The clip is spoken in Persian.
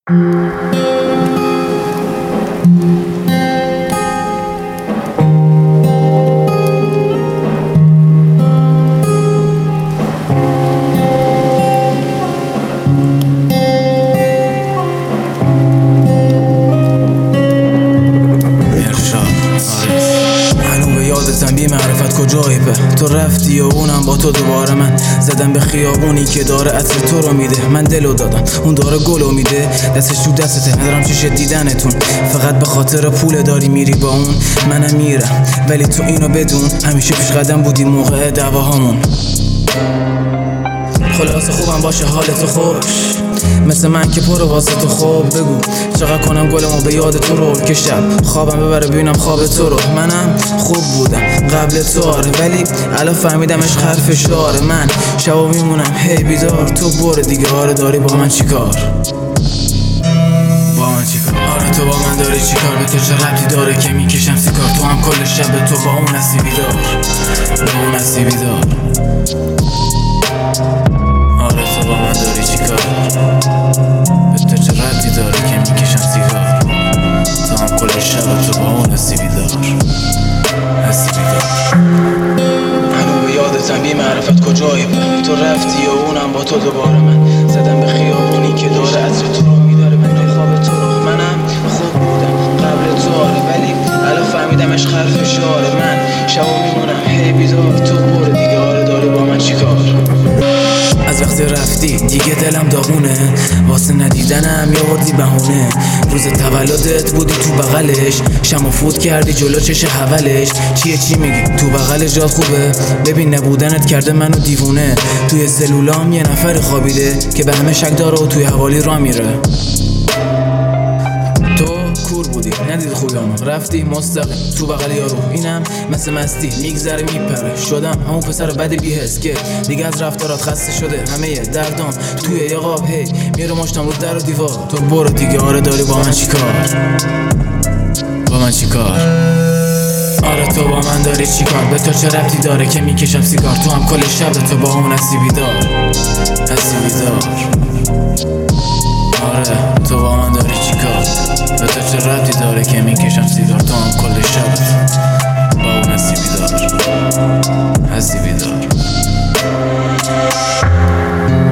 بی معرفت کجایی به تو رفتی و اونم با تو دوباره من زدم به خیابونی که داره عطر تو رو میده. من دلو دادم اون داره گلو میده، دستش تو دستته ندارم چیش دیدنتون، فقط به خاطر پول داری میری با اون. منم میرم ولی تو اینو بدون، همیشه پیش قدم بودی موقع دعواهامون. خلاصه خوبم باشه حالتو خوش، مثل من که پر واسه تو. خوب بگو چقدر کنم گلمو به یاد تو رو، که شب خوابم ببره ببینم خواب تو رو. منم خوب بودم قبل تو آره، ولی الان فهمیدم عشق حرف شعاره. من شبا میمونم هی بیدار، تو برو دیگه. آره داری با من چیکار؟ با من چیکار؟ آره تو با من داری چیکار؟ به تو چه ربطی داره که میکشم سیگار؟ تو هم کل شب تو با اون هستی بیدار، با اون هستی بیدار. آره تو با من داری چیکار؟ به تو چه ربطی داره که میکشم سیگار؟ تو هم کل شب تو با اون هستی بیدار، هستی بیدار. هنو به یادتم بی معرفت کجایی به تو رفتی و اونم با تو دوباره من زدم به خیابونی که داره عطر تو رو میداره به خواب تو رو. منم خوب بودم قبل تو آره، ولی الان فهمیدم عشق حرف شعاره. من شبا میمونم هی بیدار، تو برو دیگه. آره داری با من چیکار؟ از وقتی رفتی دیگه دلم داغونه، واسه ندیدنم یاوردی بهونه. روز تولدت بودی تو بغلش، شمو فوت کردی جلو چش حولش. چی میگی تو بغل جات خوبه؟ ببین نبودنت کرده منو دیوونه. توی سلولام یه نفر خوابیده که به همه شک داره و توی حوالی را میره. کور بودی ندید خویامو، رفتی مستقیم تو بغل یارو. اینم مثل مستی میگذره میپره، شدم همون پسر بد بی‌حس که دیگه از رفتارات خسته شده. همه دردام توی یه قاب هی میره مشتم رو در و دیوار. تو برو دیگه. آره داری با من چیکار؟ با من چیکار؟ آره تو با من داری چیکار؟ به تو چه ربطی داره که میکشم سیگار؟ تو هم کل شب تو با اون هستی بیدار، هستی بیدار. آره تو با من داری چیکار؟ به تو چه ربطی داره که میکشم سیگار؟ تو هم کل شب با اون هستی بیدار، هستی بیدار.